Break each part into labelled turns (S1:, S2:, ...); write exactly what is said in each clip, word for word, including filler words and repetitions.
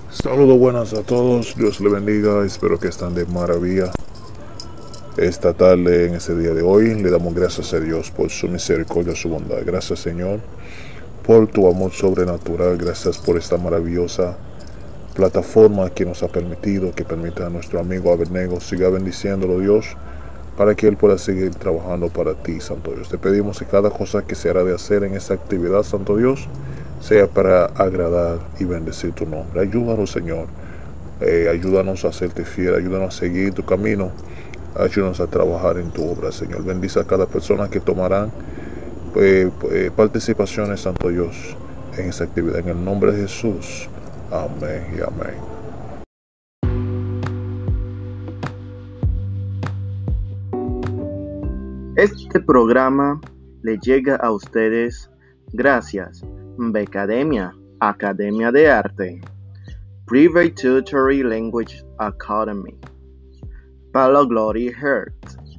S1: Saludos buenas a todos, Dios le bendiga, espero que estén de maravilla. Esta tarde, en ese día de hoy, le damos gracias a Dios por su misericordia, su bondad. Gracias, Señor, por tu amor sobrenatural. Gracias por esta maravillosa plataforma que nos ha permitido, que permita a nuestro amigo Abednego siga bendiciéndolo, Dios, para que él pueda seguir trabajando para ti, Santo Dios. Te pedimos que cada cosa que se hará de hacer en esta actividad, Santo Dios, sea para agradar y bendecir tu nombre. Ayúdanos, Señor, eh, ayúdanos a hacerte fiel, ayúdanos a seguir tu camino, ayúdanos a trabajar en tu obra, Señor. Bendice a cada persona que tomarán eh, eh, participaciones, Santo Dios, en esta actividad, en el nombre de Jesús. Amén y amén.
S2: Este programa le llega a ustedes gracias Becademia, Academia de Arte, Private Tutory Language Academy, Palo Glory Heart.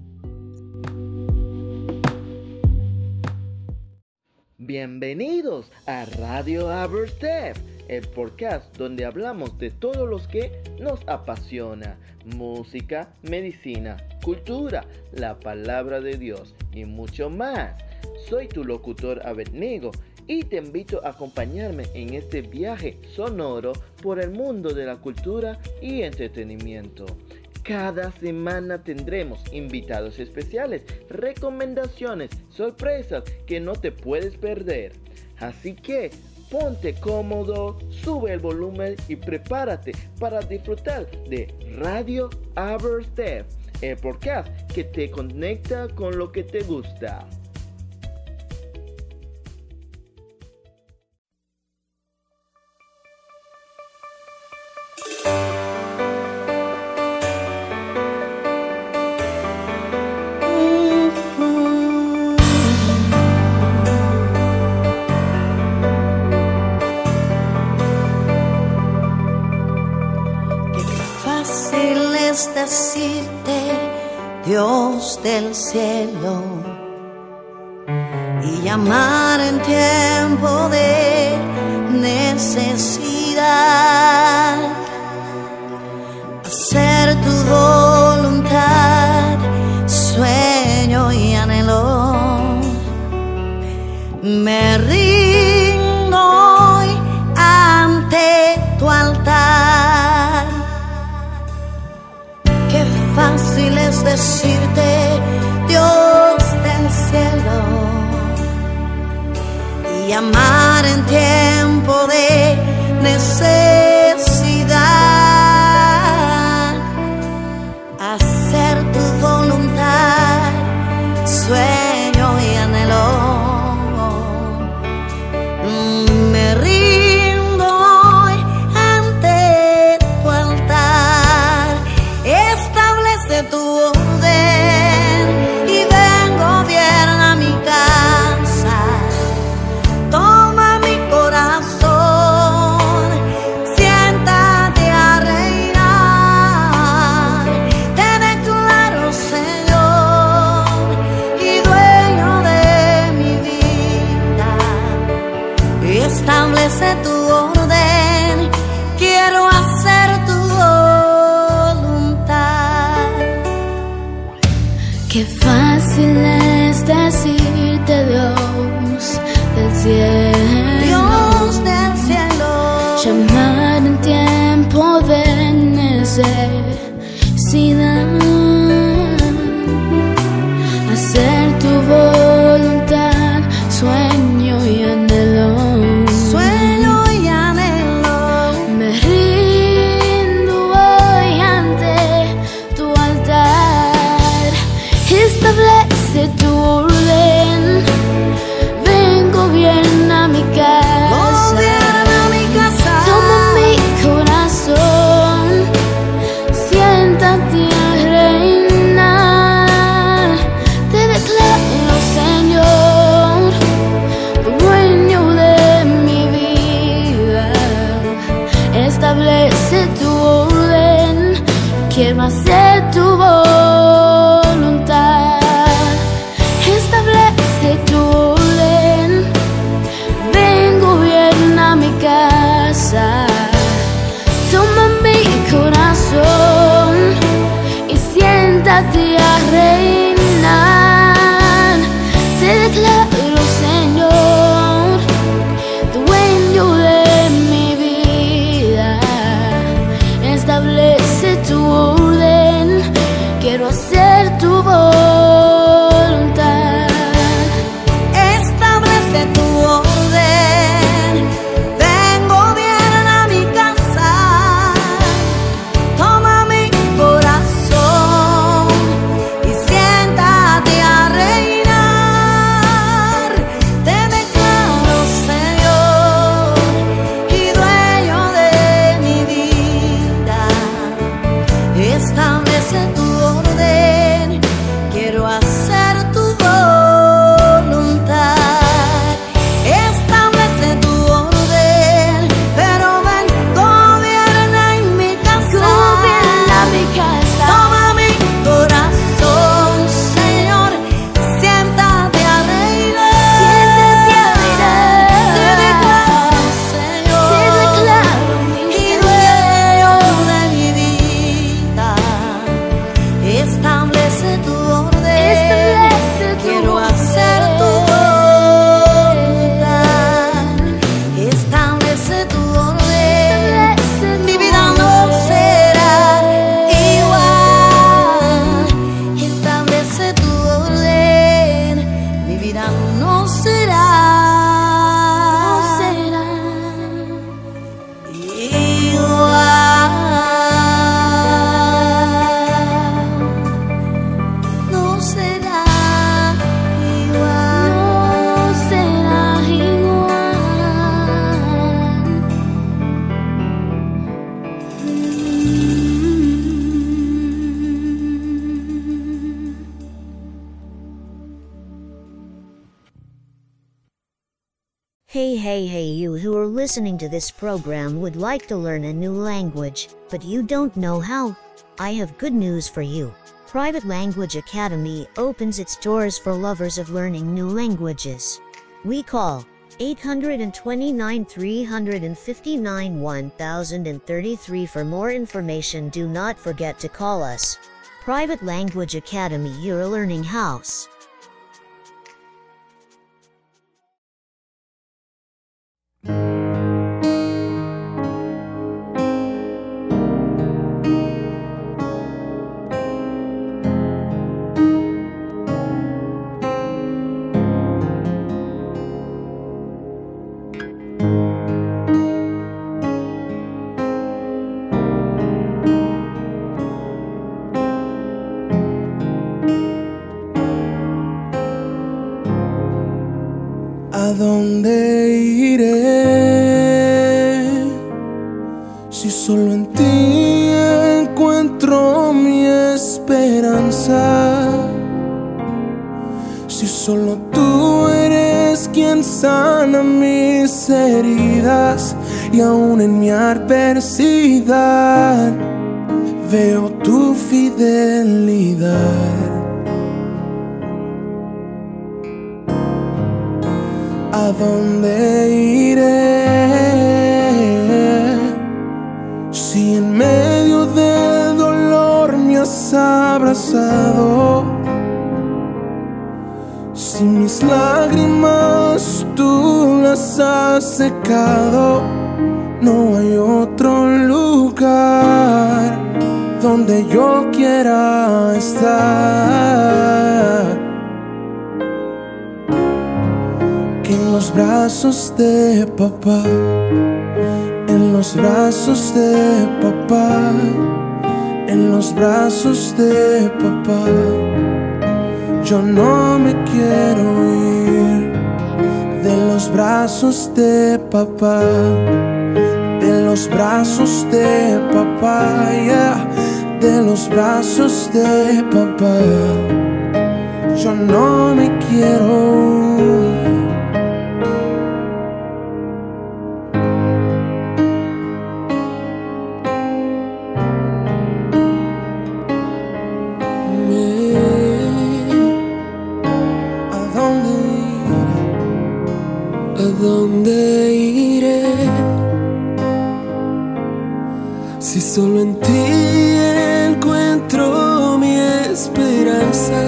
S3: Bienvenidos a Radio Aberstef, el podcast donde hablamos de todo lo que nos apasiona: música, medicina, cultura, la palabra de Dios y mucho más. Soy tu locutor Abednego y te invito a acompañarme en este viaje sonoro por el mundo de la cultura y entretenimiento. Cada semana tendremos invitados especiales, recomendaciones, sorpresas que no te puedes perder. Así que ponte cómodo, sube el volumen y prepárate para disfrutar de Radio Aberstef, el podcast que te conecta con lo que te gusta.
S4: Decirte, Dios del cielo, y llamar en tiempo de necesidad, hacer tu voluntad, sueño y anhelo. Me rindo hoy ante tu altar. Qué fácil es decirte, Dios del cielo, y amar en tiempo de necesidad, hacer tu voluntad, sueño y anhelo. Me rindo hoy ante tu altar. Establece tu orden y ven, gobierna mi casa. Toma mi corazón, siéntate a reinar. Te declaro Señor y dueño de mi vida. Establece tu orden, quiero hacer tu
S5: Qué fácil es decirte, Dios del cielo,
S4: Dios del cielo,
S5: llamar en tiempo de necesidad, hacer tu voluntad, sueño y anhelo.
S4: Sueño y anhelo.
S5: Me rindo hoy ante tu altar. Establece tu orden, ven, gobierna mi casa.
S4: Gobierna mi casa.
S5: Toma mi corazón, siéntate a reinar. Te declaro Señor, dueño de mi vida. Establece tu orden, quiero hacer tu voluntad. Establece tu orden, ven, gobierna mi casa.
S6: Hey hey hey, you who are listening to this program would like to learn a new language, but you don't know how? I have good news for you. Private Language Academy opens its doors for lovers of learning new languages. We call eight two nine, three five nine, one thousand thirty-three for more information. Do not forget to call us. Private Language Academy, your learning house.
S7: ¿A dónde iré si solo en ti encuentro mi esperanza? Si solo tú eres quien sana mis heridas y aún en mi adversidad veo tu fidelidad. ¿A dónde iré si en medio del dolor me has abrazado? Si mis lágrimas tú las has secado, no hay otro lugar donde yo quiera estar en los brazos de papá, en los brazos de papá, en los brazos de papá. Yo no me quiero ir de los brazos de papá, de los brazos de papá, yeah, de los brazos de papá. Yo no me quiero ir.
S8: ¿A dónde iré si solo en ti encuentro mi esperanza?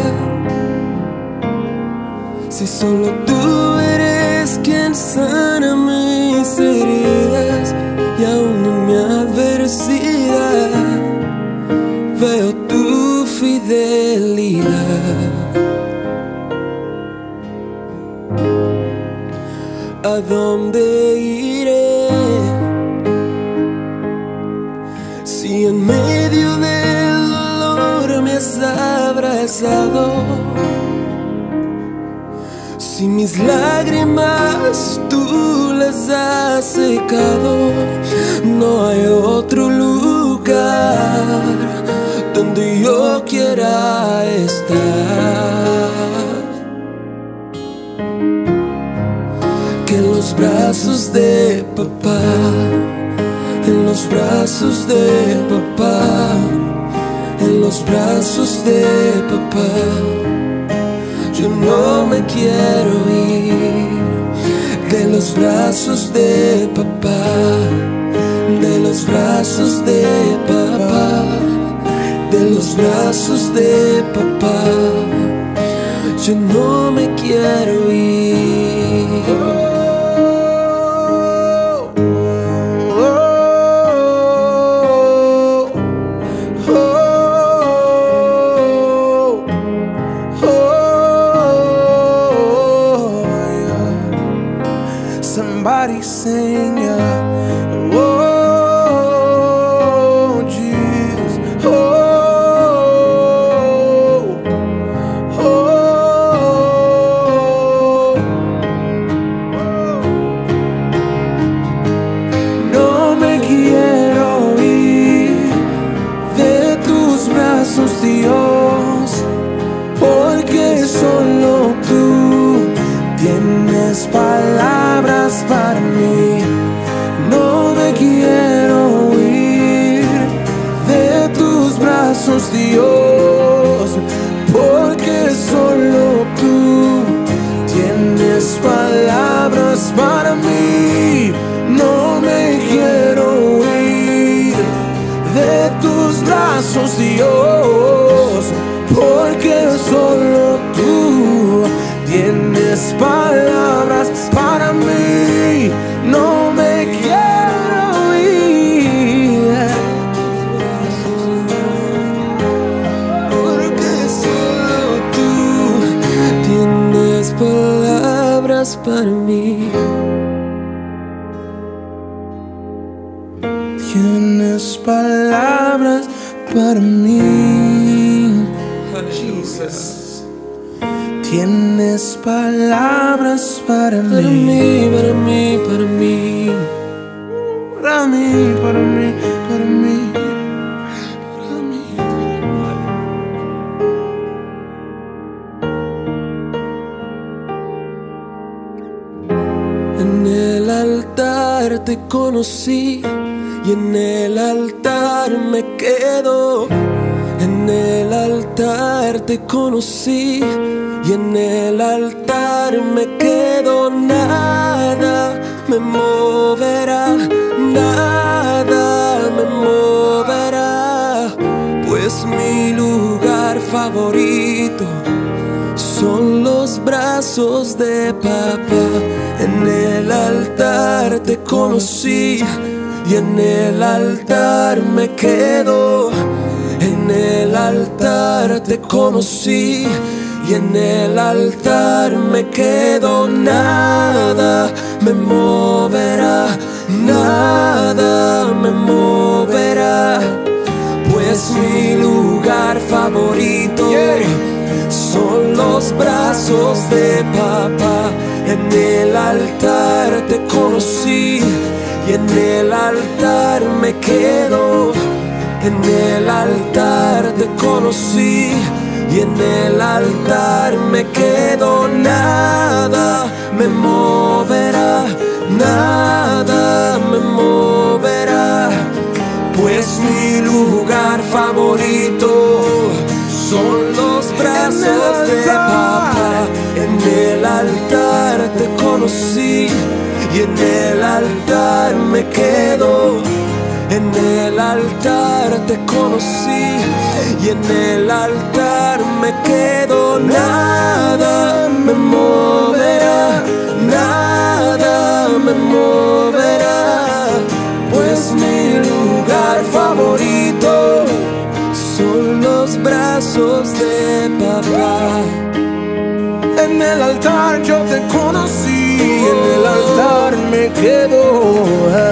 S8: Si solo tú eres quien sana mis heridas y aún en mi adversidad veo tu fidelidad. ¿A dónde iré si en medio del dolor me has abrazado? Si mis lágrimas tú las has secado, no hay otro lugar donde yo quiera estar en los brazos de papá, en los brazos de papá, en los brazos de papá. Yo no me quiero ir de los brazos de papá, de los brazos de papá, de los brazos de papá. Yo no me quiero ir.
S7: Somebody sing, yeah. Oh, Jesus. Oh, oh, brazos, Dios, porque solo tú tienes palabras para mí. No me quiero ir, porque solo tú tienes palabras para mí. Tienes palabras para mí, Jesus. Tienes palabras para mí, para mí, para mí, para mí, para mí, para mí, para mí. En el altar te conocí y en el altar me quedo. En el altar te conocí y en el altar me quedo. Nada me moverá, nada me moverá, pues mi lugar favorito son los brazos de papá. En el altar te conocí y en el altar me quedo. En el altar te conocí y en el altar me quedo. Nada me moverá, nada me moverá, pues mi lugar favorito son los brazos de papá. En el altar te conocí y en el altar me quedo. En el altar te conocí y en el altar me quedo. Nada me moverá, nada me moverá, pues mi lugar favorito son los brazos de papá. En el altar te conocí y en el altar me quedo. En el altar te conocí y en el altar me quedo. Nada me moverá, nada me moverá, pues mi lugar favorito son los brazos de papá. En el altar yo te conocí y en el altar me quedo.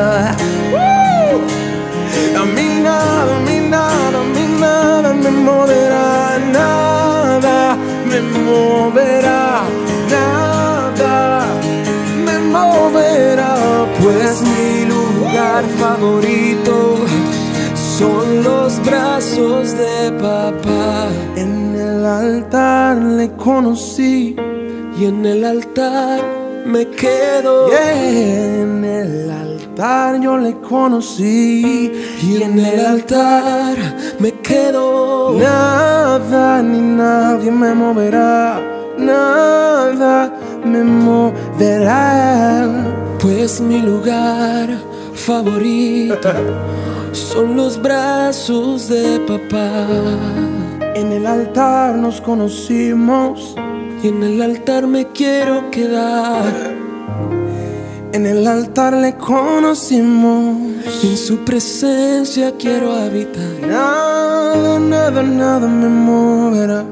S7: A mí nada, a mí nada, a mí nada me moverá, nada me moverá, nada me moverá, pues mi lugar favorito son los brazos de papá. En el altar le conocí y en el altar me quedo. Yeah, en el altar yo le conocí y en el altar me quedo. Nada ni nadie me moverá, nada me moverá, pues mi lugar favorito son los brazos de papá. En el altar nos conocimos y en el altar me quiero quedar. En el altar le conocimos y en su presencia quiero habitar. Nada, nada, nada me moverá,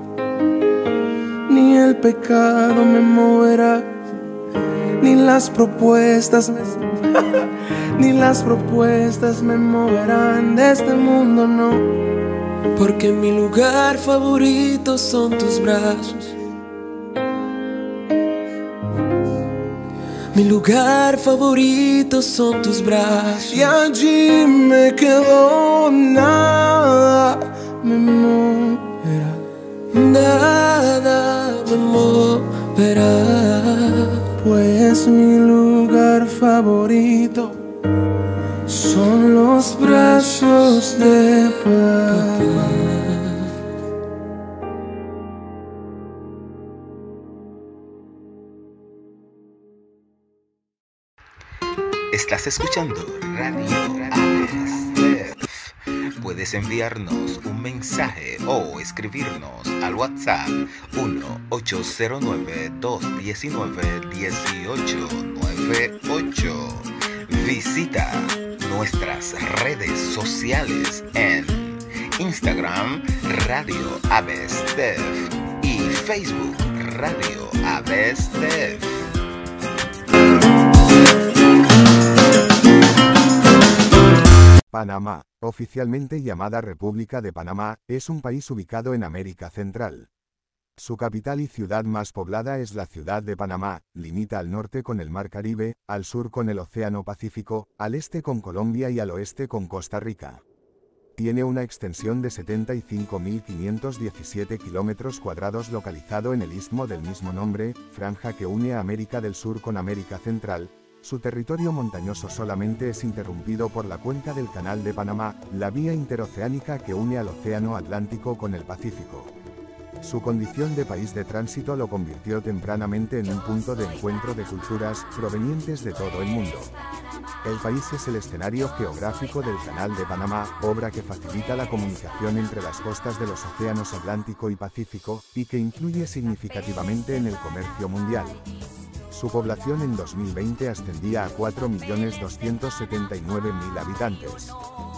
S7: ni el pecado me moverá, ni las propuestas me ni las propuestas me moverán de este mundo, no, porque mi lugar favorito son tus brazos. Mi lugar favorito son tus brazos y allí me quedo. Nada me moverá, nada me moverá, pues mi lugar favorito son los brazos de papá.
S9: Estás escuchando Radio A B S T E F. puedes enviarnos un mensaje o escribirnos al WhatsApp uno ocho cero nueve, dos uno nueve, uno ocho nueve ocho. Visita nuestras redes sociales en Instagram Radio Avestef y Facebook Radio Avestef.
S10: Panamá, oficialmente llamada República de Panamá, es un país ubicado en América Central. Su capital y ciudad más poblada es la ciudad de Panamá, limita al norte con el Mar Caribe, al sur con el Océano Pacífico, al este con Colombia y al oeste con Costa Rica. Tiene una extensión de setenta y cinco mil quinientos diecisiete kilómetros cuadrados localizado en el istmo del mismo nombre, franja que une a América del Sur con América Central. Su territorio montañoso solamente es interrumpido por la cuenca del Canal de Panamá, la vía interoceánica que une al Océano Atlántico con el Pacífico. Su condición de país de tránsito lo convirtió tempranamente en un punto de encuentro de culturas provenientes de todo el mundo. El país es el escenario geográfico del Canal de Panamá, obra que facilita la comunicación entre las costas de los océanos Atlántico y Pacífico, y que influye significativamente en el comercio mundial. Su población en dos mil veinte ascendía a cuatro millones doscientos setenta y nueve mil habitantes.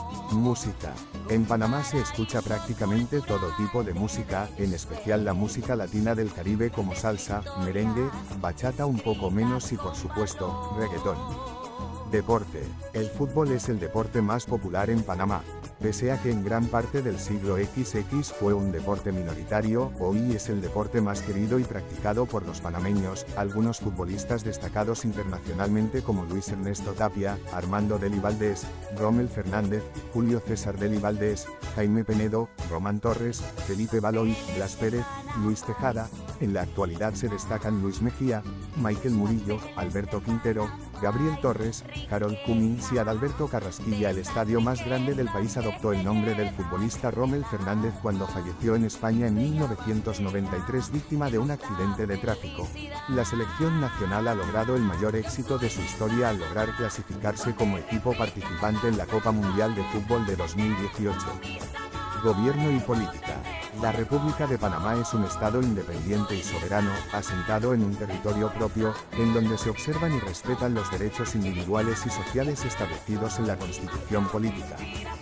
S10: Música. En Panamá se escucha prácticamente todo tipo de música, en especial la música latina del Caribe como salsa, merengue, bachata un poco menos y por supuesto, reggaetón. Deporte. El fútbol es el deporte más popular en Panamá. Pese a que en gran parte del siglo equis equis fue un deporte minoritario, hoy es el deporte más querido y practicado por los panameños. Algunos futbolistas destacados internacionalmente como Luis Ernesto Tapia, Armando Deli Valdés, Rommel Fernández, Julio César Deli Valdés, Jaime Penedo, Román Torres, Felipe Baloy, Blas Pérez, Luis Tejada. En la actualidad se destacan Luis Mejía, Michael Murillo, Alberto Quintero, Gabriel Torres, Harold Cummings y Adalberto Carrasquilla. El estadio más grande del país adoptó el nombre del futbolista Rommel Fernández cuando falleció en España en mil novecientos noventa y tres víctima de un accidente de tráfico. La selección nacional ha logrado el mayor éxito de su historia al lograr clasificarse como equipo participante en la Copa Mundial de Fútbol de dos mil dieciocho. Gobierno y política. La República de Panamá es un estado independiente y soberano, asentado en un territorio propio, en donde se observan y respetan los derechos individuales y sociales establecidos en la Constitución política.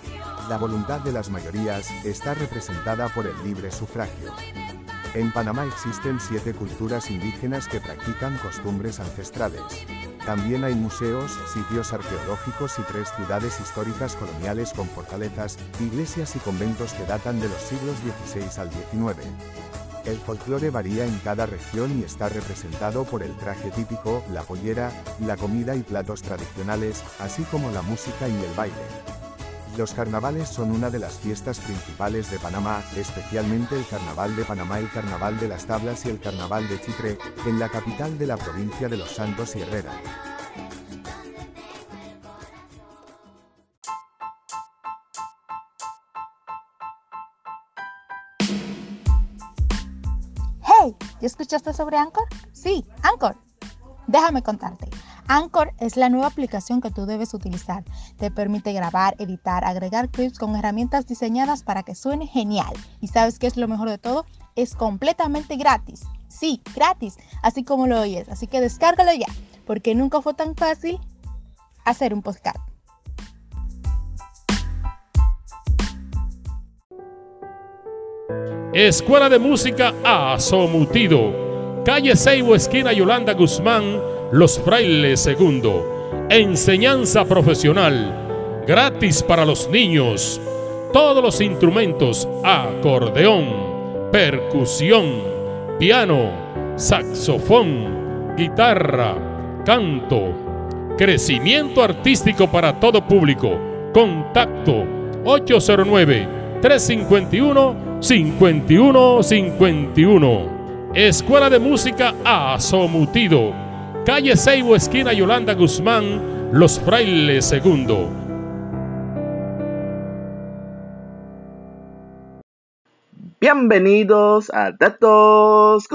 S10: La voluntad de las mayorías está representada por el libre sufragio. En Panamá existen siete culturas indígenas que practican costumbres ancestrales. También hay museos, sitios arqueológicos y tres ciudades históricas coloniales con fortalezas, iglesias y conventos que datan de los siglos dieciséis al diecinueve. El folclore varía en cada región y está representado por el traje típico, la pollera, la comida y platos tradicionales, así como la música y el baile. Los carnavales son una de las fiestas principales de Panamá, especialmente el Carnaval de Panamá, el Carnaval de las Tablas y el Carnaval de Chitré, en la capital de la provincia de Los Santos y Herrera.
S11: Hey, ¿ya escuchaste sobre Anchor? Sí, Anchor. Déjame contarte. Anchor es la nueva aplicación que tú debes utilizar. Te permite grabar, editar, agregar clips con herramientas diseñadas para que suene genial. ¿Y sabes qué es lo mejor de todo? Es completamente gratis. Sí, gratis, así como lo oyes. Así que descárgalo ya, porque nunca fue tan fácil hacer un podcast.
S12: Escuela de Música Asomutido, calle Seibo, esquina Yolanda Guzmán, Los Frailes Segundo. Enseñanza profesional, gratis para los niños. Todos los instrumentos: acordeón, percusión, piano, saxofón, guitarra, canto. Crecimiento artístico para todo público. Contacto ocho cero nueve, tres cinco uno, cinco uno cinco uno. Escuela de Música Asomutido, calle Seibo, esquina Yolanda Guzmán, Los Frailes Segundo.
S2: Bienvenidos a Datos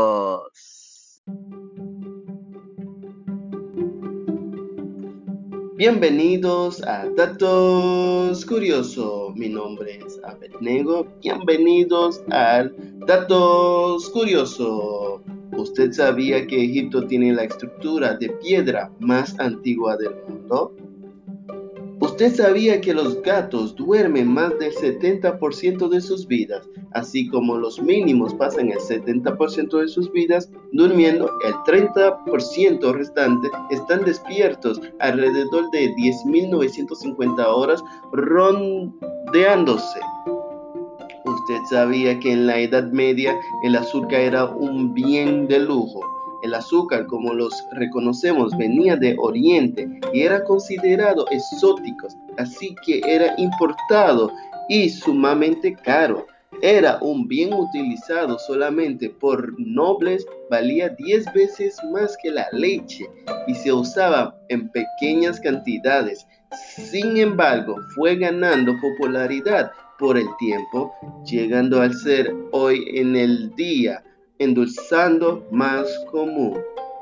S2: Curiosos. Bienvenidos a Datos Curiosos. Mi nombre es Abednego. Bienvenidos al Datos Curiosos. ¿Usted sabía que Egipto tiene la estructura de piedra más antigua del mundo? ¿Usted sabía que los gatos duermen más del setenta por ciento de sus vidas, así como los mínimos pasan el setenta por ciento de sus vidas durmiendo? El treinta por ciento restante están despiertos alrededor de diez mil novecientas cincuenta horas rondeándose. ¿Usted sabía que en la Edad Media el azúcar era un bien de lujo? El azúcar, como los reconocemos, venía de Oriente y era considerado exótico, así que era importado y sumamente caro. Era un bien utilizado solamente por nobles, valía diez veces más que la leche y se usaba en pequeñas cantidades. Sin embargo, fue ganando popularidad por el tiempo, llegando a ser hoy en el día endulzando más común.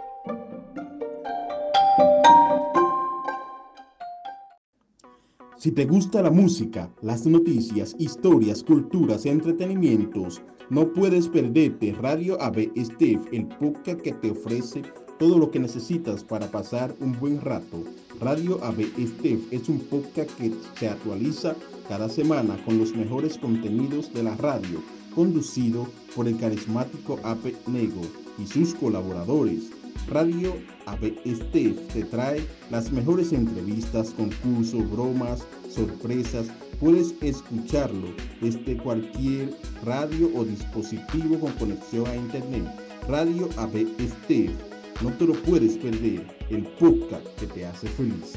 S13: Si te gusta la música, las noticias, historias, culturas, entretenimientos, no puedes perderte Radio A B Steph, el podcast que te ofrece todo lo que necesitas para pasar un buen rato. Radio A B Steph es un podcast que se actualiza cada semana con los mejores contenidos de la radio, conducido por el carismático Abednego y sus colaboradores. Radio A B Steph te trae las mejores entrevistas, concursos, bromas, sorpresas. Puedes escucharlo desde cualquier radio o dispositivo con conexión a internet. Radio A B Steph, no te lo puedes perder, el podcast que te hace feliz.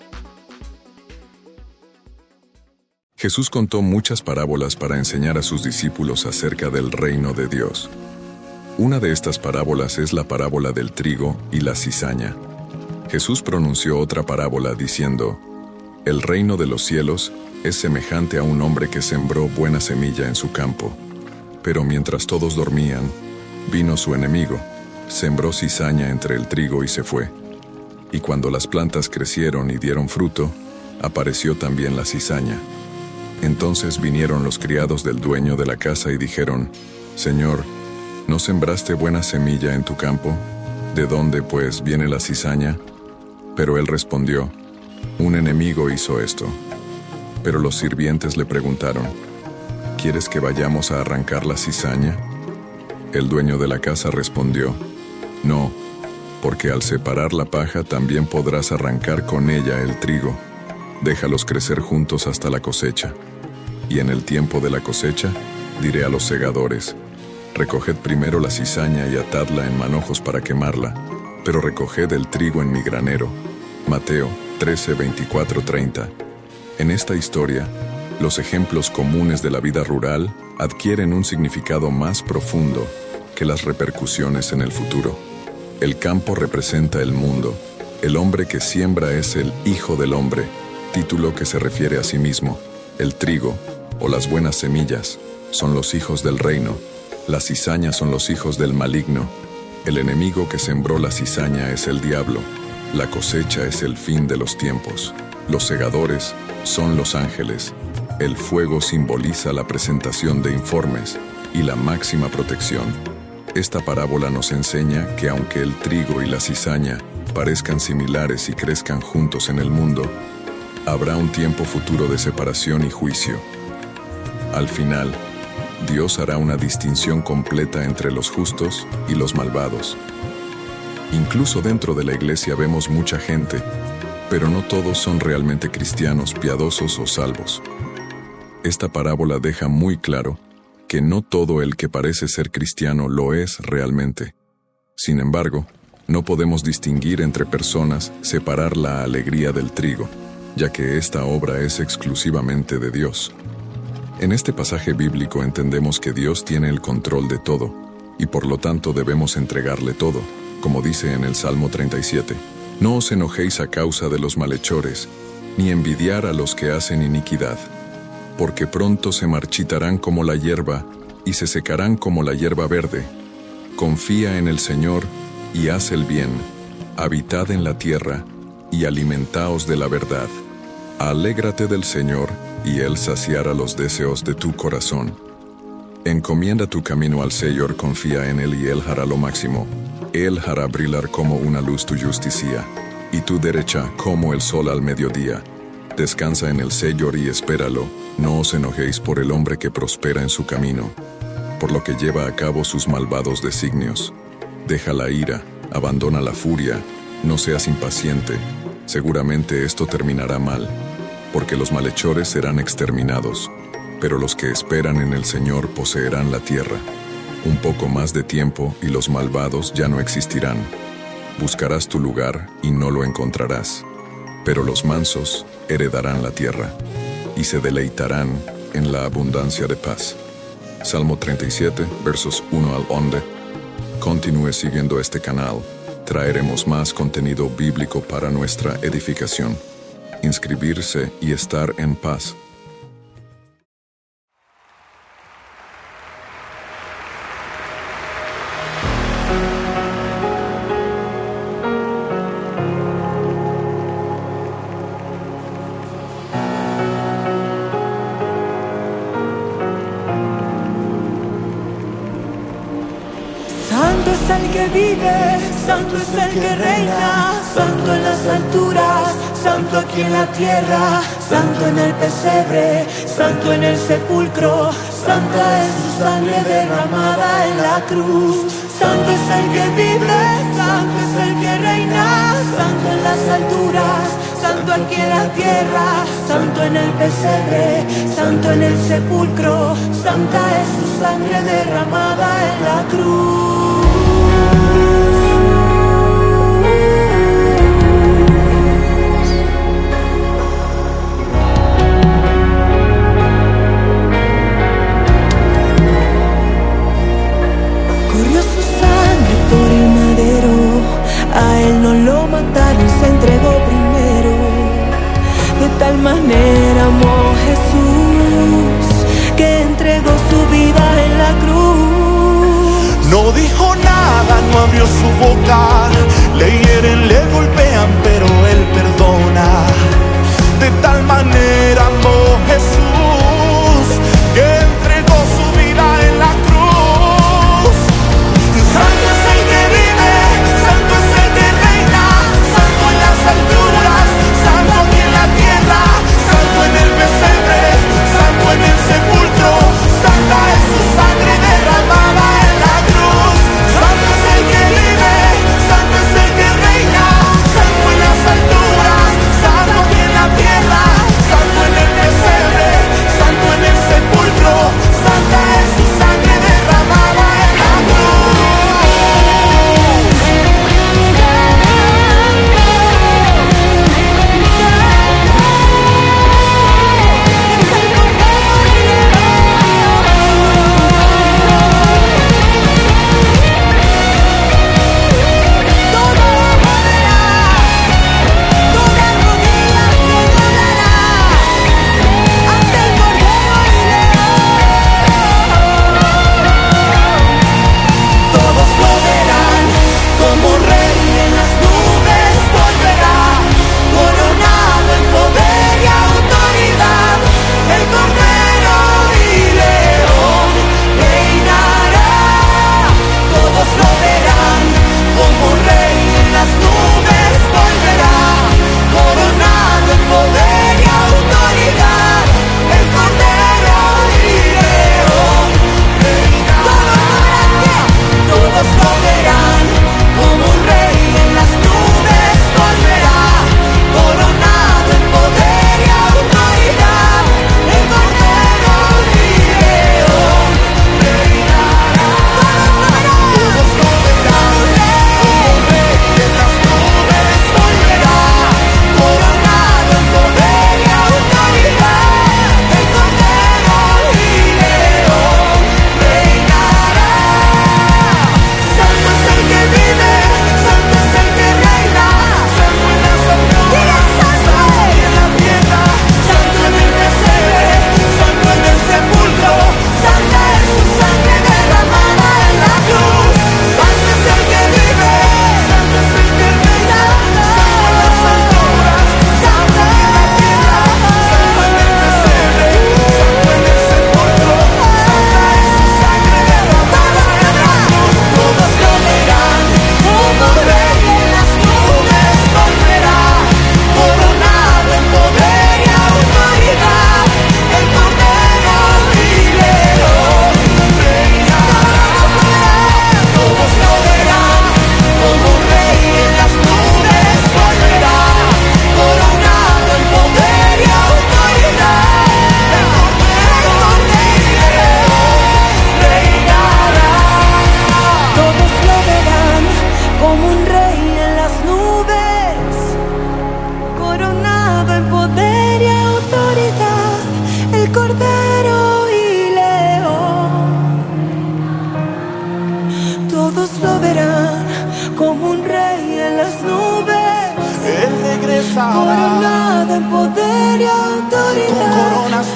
S14: Jesús contó muchas parábolas para enseñar a sus discípulos acerca del reino de Dios. Una de estas parábolas es la parábola del trigo y la cizaña. Jesús pronunció otra parábola diciendo: El reino de los cielos es semejante a un hombre que sembró buena semilla en su campo. Pero mientras todos dormían, vino su enemigo, sembró cizaña entre el trigo y se fue. Y cuando las plantas crecieron y dieron fruto, apareció también la cizaña. Entonces vinieron los criados del dueño de la casa y dijeron: Señor, ¿no sembraste buena semilla en tu campo? ¿De dónde, pues, viene la cizaña? Pero él respondió: Un enemigo hizo esto. Pero los sirvientes le preguntaron: ¿Quieres que vayamos a arrancar la cizaña? El dueño de la casa respondió: No, porque al separar la paja también podrás arrancar con ella el trigo. Déjalos crecer juntos hasta la cosecha. Y en el tiempo de la cosecha, diré a los segadores: Recoged primero la cizaña y atadla en manojos para quemarla, pero recoged el trigo en mi granero. Mateo trece, veinticuatro, treinta. En esta historia, los ejemplos comunes de la vida rural adquieren un significado más profundo que las repercusiones en el futuro. El campo representa el mundo. El hombre que siembra es el Hijo del Hombre, título que se refiere a sí mismo. El trigo, o las buenas semillas, son los hijos del reino. Las cizañas son los hijos del maligno. El enemigo que sembró la cizaña es el diablo. La cosecha es el fin de los tiempos. Los segadores son los ángeles. El fuego simboliza la presentación de informes y la máxima protección. Esta parábola nos enseña que aunque el trigo y la cizaña parezcan similares y crezcan juntos en el mundo, habrá un tiempo futuro de separación y juicio. Al final, Dios hará una distinción completa entre los justos y los malvados. Incluso dentro de la iglesia vemos mucha gente, pero no todos son realmente cristianos, piadosos o salvos. Esta parábola deja muy claro que no todo el que parece ser cristiano lo es realmente. Sin embargo, no podemos distinguir entre personas, separar la alegría del trigo, ya que esta obra es exclusivamente de Dios. En este pasaje bíblico entendemos que Dios tiene el control de todo, y por lo tanto debemos entregarle todo, como dice en el Salmo treinta y siete. No os enojéis a causa de los malhechores, ni envidiar a los que hacen iniquidad, porque pronto se marchitarán como la hierba, y se secarán como la hierba verde. Confía en el Señor, y haz el bien, habitad en la tierra, y alimentaos de la verdad. Alégrate del Señor, y Él saciará los deseos de tu corazón. Encomienda tu camino al Señor, confía en Él y Él hará lo máximo. Él hará brillar como una luz tu justicia, y tu derecha como el sol al mediodía. Descansa en el Señor y espéralo, no os enojéis por el hombre que prospera en su camino, por lo que lleva a cabo sus malvados designios. Deja la ira, abandona la furia, no seas impaciente, seguramente esto terminará mal, porque los malhechores serán exterminados, pero los que esperan en el Señor poseerán la tierra. Un poco más de tiempo y los malvados ya no existirán. Buscarás tu lugar y no lo encontrarás, pero los mansos heredarán la tierra y se deleitarán en la abundancia de paz. Salmo treinta y siete, versos uno al once. Continúe siguiendo este canal. Traeremos más contenido bíblico para nuestra edificación. Inscribirse y estar en paz.
S8: Santo es el que vive, santo es el que reina, santo en las alturas, santo aquí en la tierra, santo en el pesebre, santo en el sepulcro, santa es su sangre derramada en la cruz. Santo es el que vive, santo es el que reina, santo en las alturas, santo aquí en la tierra, santo en el pesebre, santo en el sepulcro, santa es su sangre derramada en la cruz. Corrió su sangre por el madero, a él no lo mataron, se entregó primero. De tal manera amó Jesús, que entregó su vida en la cruz.
S15: No dijo nada, no abrió su boca, le hieren, le golpean, pero él perdona. De tal manera amó Jesús, que entregó su vida en la cruz. Santo es el que vive, santo es el que reina, santo en las alturas, santo aquí en la tierra, santo en el pesebre, santo en el sepulcro, santa es su sangre derramada en la cruz. Santo es el que vive, santo es el que reina, santo en las alturas, santo aquí en la tierra, santo en el pesebre,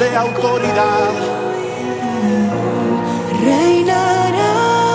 S15: de autoridad.
S8: Reinará.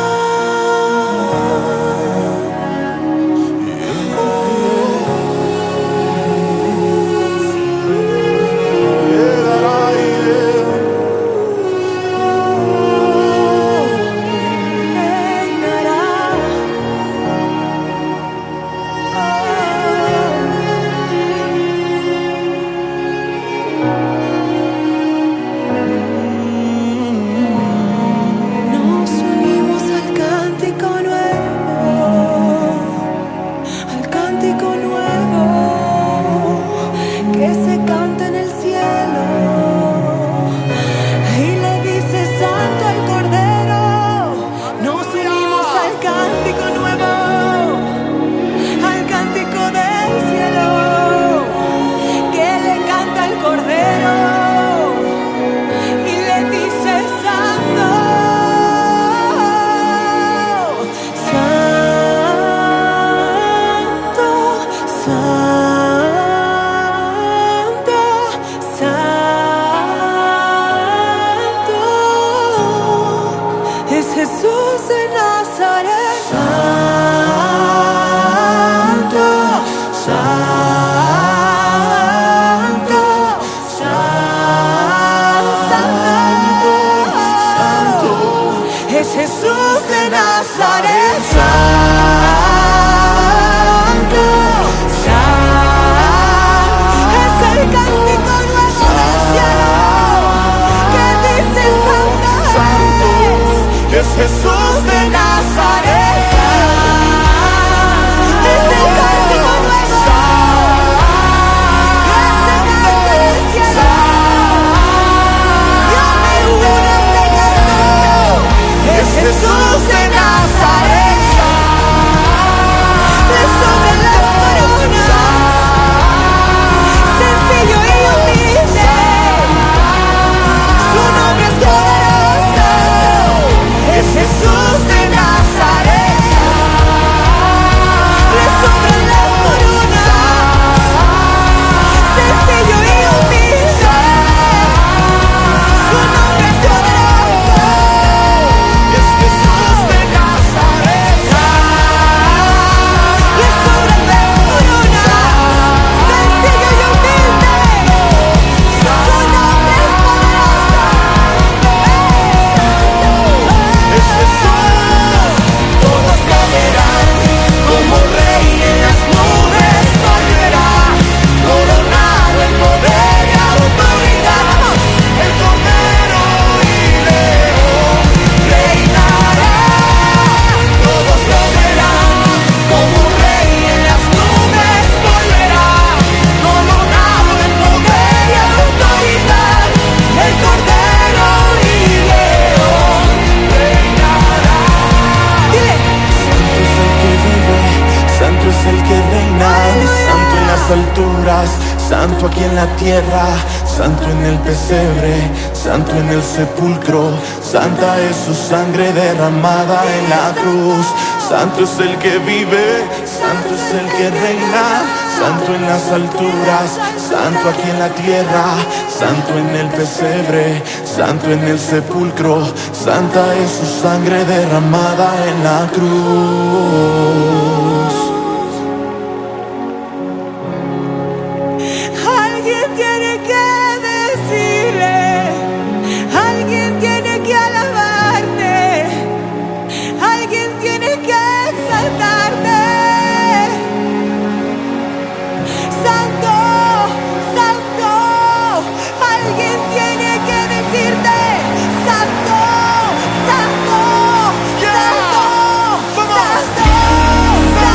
S15: Santo aquí en la tierra, santo en el pesebre, santo en el sepulcro, santa es su sangre derramada en la cruz. Santo es el que vive, santo es el que reina, santo en las alturas, santo aquí en la tierra, santo en el pesebre, santo en el sepulcro, santa es su sangre derramada en la cruz.
S8: Santo,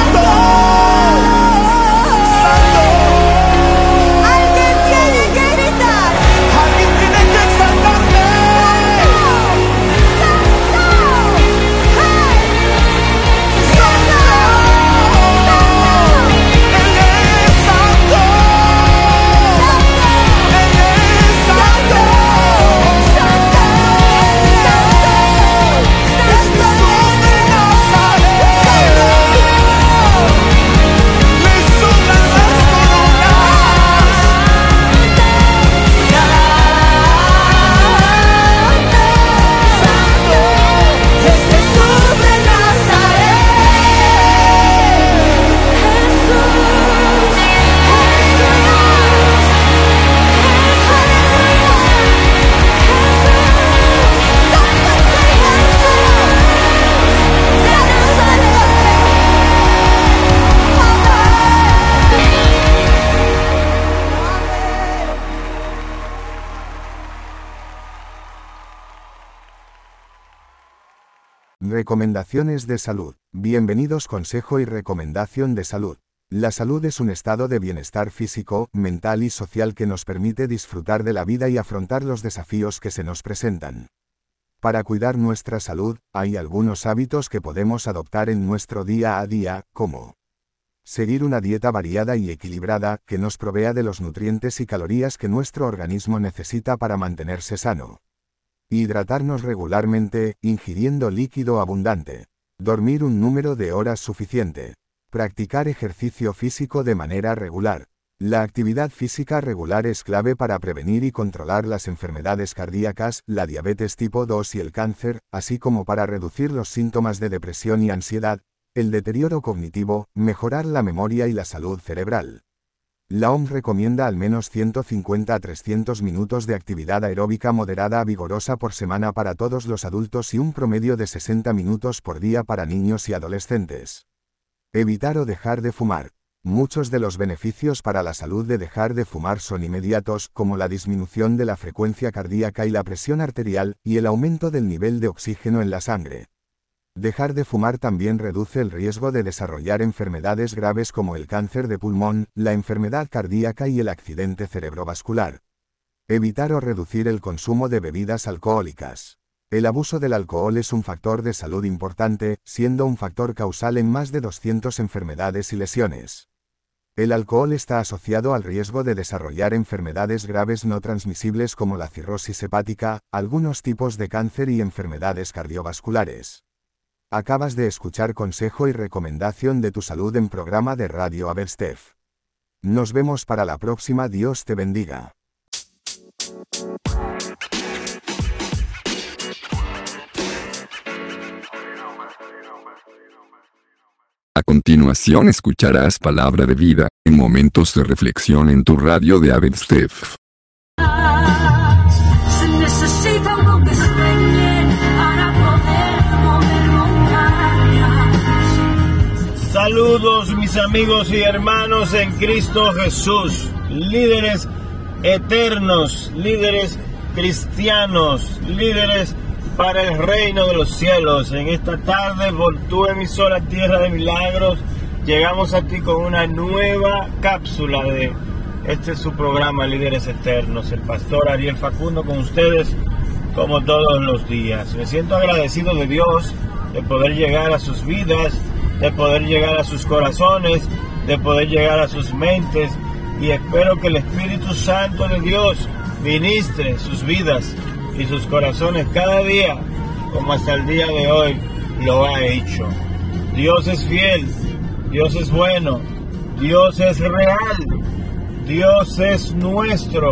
S10: Recomendaciones de salud. Bienvenidos consejo y recomendación de salud. La salud es un estado de bienestar físico, mental y social que nos permite disfrutar de la vida y afrontar los desafíos que se nos presentan. Para cuidar nuestra salud, hay algunos hábitos que podemos adoptar en nuestro día a día, como seguir una dieta variada y equilibrada, que nos provea de los nutrientes y calorías que nuestro organismo necesita para mantenerse sano. Hidratarnos regularmente, ingiriendo líquido abundante. Dormir un número de horas suficiente. Practicar ejercicio físico de manera regular. La actividad física regular es clave para prevenir y controlar las enfermedades cardíacas, la diabetes tipo dos y el cáncer, así como para reducir los síntomas de depresión y ansiedad, el deterioro cognitivo, mejorar la memoria y la salud cerebral. La O M S recomienda al menos ciento cincuenta a trescientos minutos de actividad aeróbica moderada a vigorosa por semana para todos los adultos y un promedio de sesenta minutos por día para niños y adolescentes. Evitar o dejar de fumar. Muchos de los beneficios para la salud de dejar de fumar son inmediatos, como la disminución de la frecuencia cardíaca y la presión arterial, y el aumento del nivel de oxígeno en la sangre. Dejar de fumar también reduce el riesgo de desarrollar enfermedades graves como el cáncer de pulmón, la enfermedad cardíaca y el accidente cerebrovascular. Evitar o reducir el consumo de bebidas alcohólicas. El abuso del alcohol es un factor de salud importante, siendo un factor causal en más de doscientas enfermedades y lesiones. El alcohol está asociado al riesgo de desarrollar enfermedades graves no transmisibles como la cirrosis hepática, algunos tipos de cáncer y enfermedades cardiovasculares. Acabas de escuchar consejo y recomendación de tu salud en programa de Radio Aberstef. Nos vemos para la próxima. Dios te bendiga.
S16: A continuación escucharás palabra de vida, en momentos de reflexión en tu radio de Aberstef.
S8: Se necesita algo que sueñe para poder mover montañas.
S17: Saludos mis amigos y hermanos en Cristo Jesús, líderes eternos, líderes cristianos, líderes para el reino de los cielos. En esta tarde, por tu emisora Tierra de Milagros, llegamos a ti con una nueva cápsula de este es su programa Líderes Eternos. El pastor Ariel Facundo con ustedes como todos los días. Me siento agradecido de Dios de poder llegar a sus vidas, de poder llegar a sus corazones, de poder llegar a sus mentes, y espero que el Espíritu Santo de Dios ministre sus vidas y sus corazones cada día, como hasta el día de hoy lo ha hecho. Dios es fiel, Dios es bueno, Dios es real, Dios es nuestro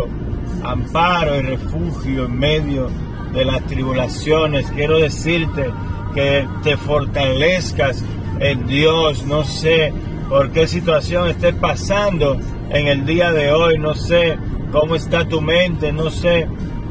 S17: amparo y refugio en medio de las tribulaciones. Quiero decirte que te fortalezcas en Dios. No sé por qué situación estés pasando en el día de hoy, no sé cómo está tu mente, no sé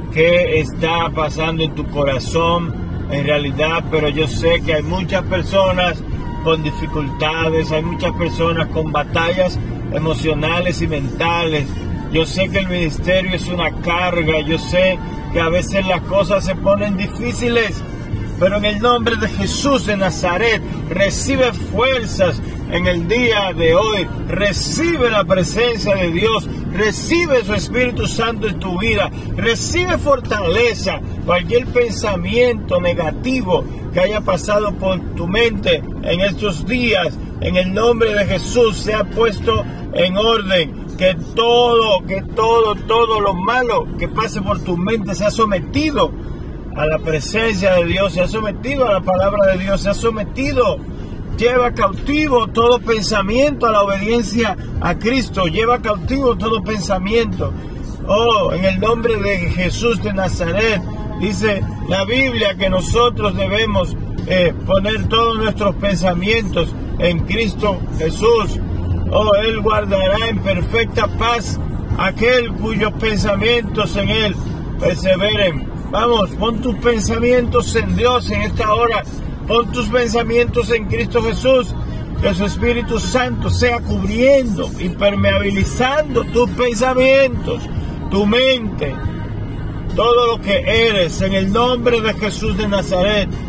S17: qué está pasando en tu corazón en realidad, pero yo sé que hay muchas personas con dificultades, hay muchas personas con batallas emocionales y mentales. Yo sé que el ministerio es una carga, yo sé que a veces las cosas se ponen difíciles, pero en el nombre de Jesús de Nazaret, recibe fuerzas en el día de hoy, recibe la presencia de Dios, recibe su Espíritu Santo en tu vida, recibe fortaleza. Cualquier pensamiento negativo que haya pasado por tu mente en estos días, en el nombre de Jesús, sea puesto en orden. Que todo, que todo, todo lo malo que pase por tu mente sea sometido a la presencia de Dios, se ha sometido a la palabra de Dios, se ha sometido, lleva cautivo todo pensamiento a la obediencia a Cristo, lleva cautivo todo pensamiento. Oh, en el nombre de Jesús de Nazaret, dice la Biblia que nosotros debemos eh, poner todos nuestros pensamientos en Cristo Jesús. Oh, Él guardará en perfecta paz aquel cuyos pensamientos en Él perseveren. Vamos, pon tus pensamientos en Dios en esta hora. Pon tus pensamientos en Cristo Jesús. Que su Espíritu Santo sea cubriendo, impermeabilizando tus pensamientos, tu mente, todo lo que eres, en el nombre de Jesús de Nazaret.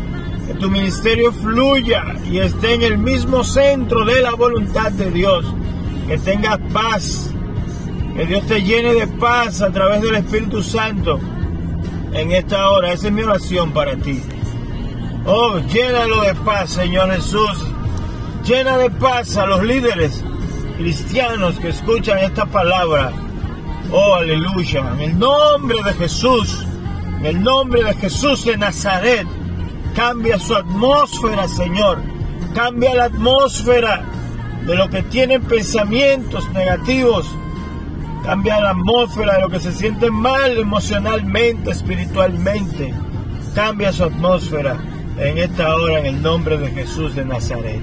S17: que tu ministerio fluya y esté en el mismo centro de la voluntad de Dios, que tengas paz, que Dios te llene de paz a través del Espíritu Santo en esta hora. Esa es mi oración para ti. Oh, llénalo de paz, Señor Jesús. Llena de paz a los líderes cristianos que escuchan esta palabra. Oh, aleluya. En el nombre de Jesús, en el nombre de Jesús de Nazaret, cambia su atmósfera, Señor. Cambia la atmósfera de lo que tienen pensamientos negativos. Cambia la atmósfera de lo que se siente mal emocionalmente, espiritualmente. Cambia su atmósfera en esta hora en el nombre de Jesús de Nazaret.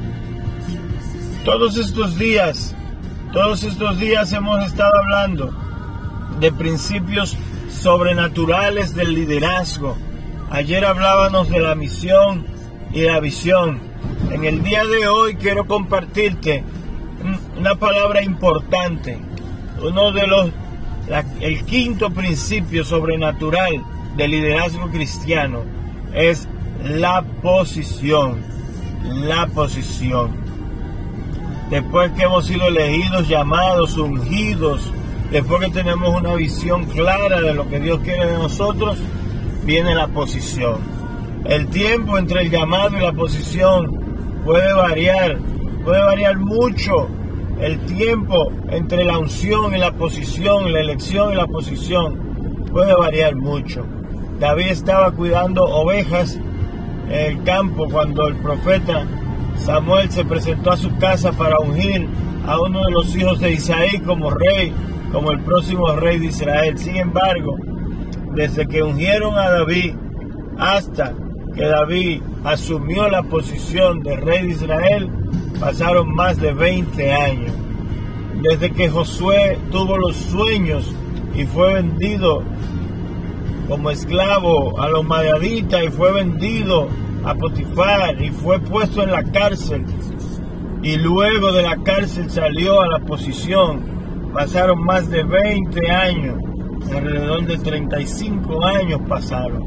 S17: Todos estos días, todos estos días hemos estado hablando de principios sobrenaturales del liderazgo. Ayer hablábamos de la misión y la visión. En el día de hoy quiero compartirte una palabra importante. Uno de los, la, el quinto principio sobrenatural del liderazgo cristiano es la posición. La posición. Después que hemos sido elegidos, llamados, ungidos, después que tenemos una visión clara de lo que Dios quiere de nosotros, viene la posición. El tiempo entre el llamado y la posición puede variar, puede variar mucho. El tiempo entre la unción y la posición, la elección y la posición, puede variar mucho. David estaba cuidando ovejas en el campo cuando el profeta Samuel se presentó a su casa para ungir a uno de los hijos de Isaí como rey, como el próximo rey de Israel. Sin embargo, desde que ungieron a David hasta que David asumió la posición de rey de Israel, pasaron más de veinte años. Desde que Josué tuvo los sueños y fue vendido como esclavo a los madianitas y fue vendido a Potifar y fue puesto en la cárcel y luego de la cárcel salió a la posición, pasaron más de veinte años, alrededor de treinta y cinco años pasaron.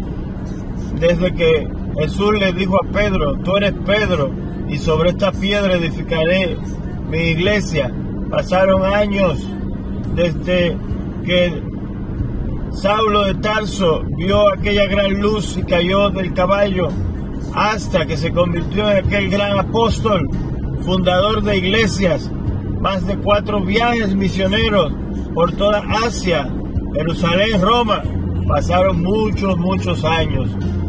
S17: Desde que Jesús le dijo a Pedro, tú eres Pedro y sobre esta piedra edificaré mi iglesia, pasaron años desde que Saulo de Tarso vio aquella gran luz y cayó del caballo hasta que se convirtió en aquel gran apóstol, fundador de iglesias, más de cuatro viajes misioneros por toda Asia, Jerusalén, Roma. Pasaron muchos, muchos años.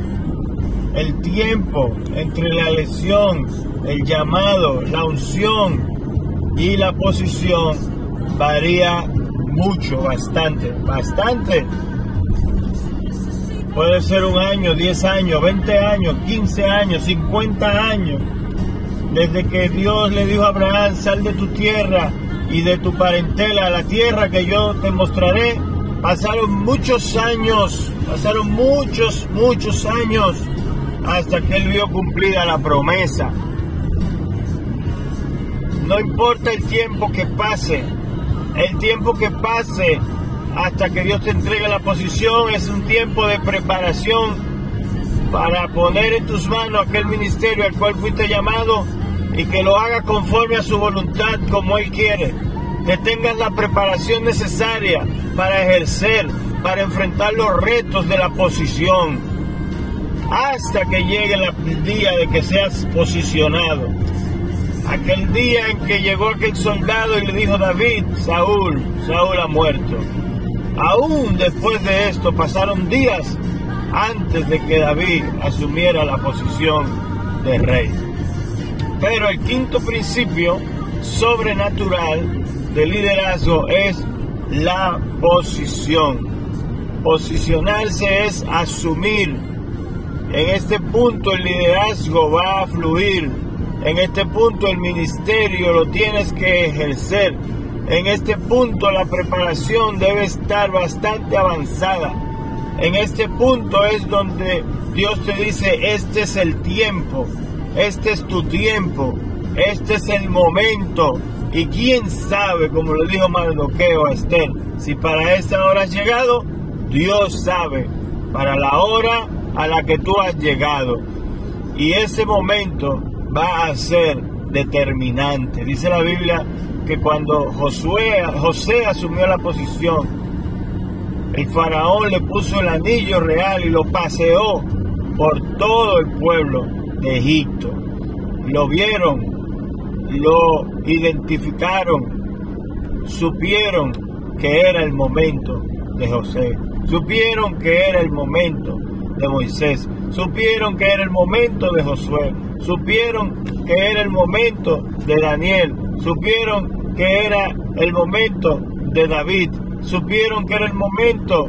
S17: El tiempo entre la elección, el llamado, la unción y la posición varía mucho, bastante, bastante. Puede ser un año, diez años, veinte años, quince años, cincuenta años. Desde que Dios le dijo a Abraham, sal de tu tierra y de tu parentela a la tierra que yo te mostraré, pasaron muchos años, pasaron muchos, muchos años hasta que él vio cumplida la promesa. No importa el tiempo que pase, el tiempo que pase hasta que Dios te entregue la posición es un tiempo de preparación para poner en tus manos aquel ministerio al cual fuiste llamado y que lo haga conforme a su voluntad como Él quiere. Que tengas la preparación necesaria para ejercer, para enfrentar los retos de la posición hasta que llegue el día de que seas posicionado. Aquel día en que llegó aquel soldado y le dijo a David, Saúl, Saúl ha muerto. Aún después de esto pasaron días antes de que David asumiera la posición de rey. Pero el quinto principio sobrenatural de liderazgo es la posición. Posicionarse es asumir. En este punto el liderazgo va a fluir. En este punto el ministerio lo tienes que ejercer. En este punto la preparación debe estar bastante avanzada. En este punto es donde Dios te dice, este es el tiempo, este es tu tiempo, este es el momento. Y quién sabe, como le dijo Mardoqueo a Esther, si para esta hora has llegado, Dios sabe, para la hora a la que tú has llegado. Y ese momento va a ser determinante. Dice la Biblia que cuando Josué, José asumió la posición, el faraón le puso el anillo real y lo paseó por todo el pueblo de Egipto. Lo vieron, lo identificaron, supieron que era el momento de José, supieron que era el momento de Moisés, supieron que era el momento de Josué, supieron que era el momento de Daniel, supieron que era el momento de David, supieron que era el momento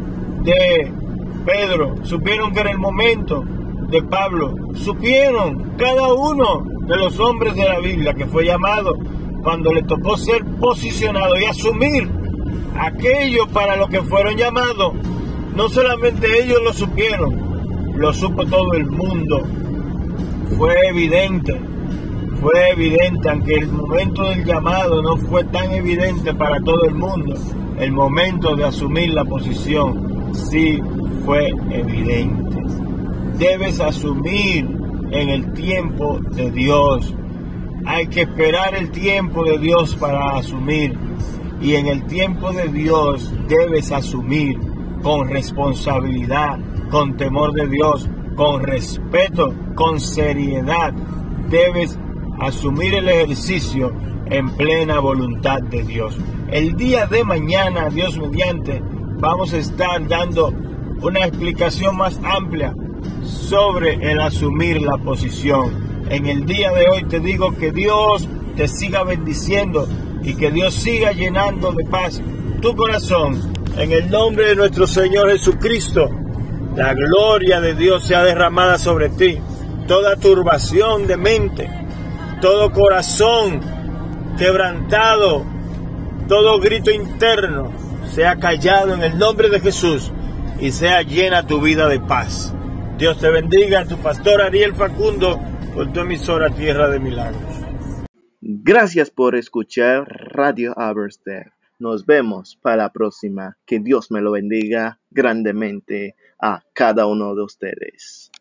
S17: de Pedro, supieron que era el momento de Pablo, supieron cada uno de los hombres de la Biblia que fue llamado cuando le tocó ser posicionado y asumir aquello para lo que fueron llamados. No solamente ellos lo supieron, lo supo todo el mundo. Fue evidente, fue evidente, aunque el momento del llamado no fue tan evidente para todo el mundo, el momento de asumir la posición sí fue evidente. Debes asumir en el tiempo de Dios. Hay que esperar el tiempo de Dios para asumir. Y en el tiempo de Dios debes asumir con responsabilidad, con temor de Dios, con respeto, con seriedad. Debes asumir el ejercicio en plena voluntad de Dios. El día de mañana, Dios mediante, vamos a estar dando una explicación más amplia sobre el asumir la posición. En el día de hoy te digo que Dios te siga bendiciendo y que Dios siga llenando de paz tu corazón. En el nombre de nuestro Señor Jesucristo, la gloria de Dios sea derramada sobre ti. Toda turbación de mente, todo corazón quebrantado, todo grito interno sea callado en el nombre de Jesús y sea llena tu vida de paz. Dios te bendiga, tu pastor Ariel Facundo, por tu emisora Tierra de Milagros.
S3: Gracias por escuchar Radio Aberystwyth. Nos vemos para la próxima. Que Dios me lo bendiga grandemente a cada uno de ustedes.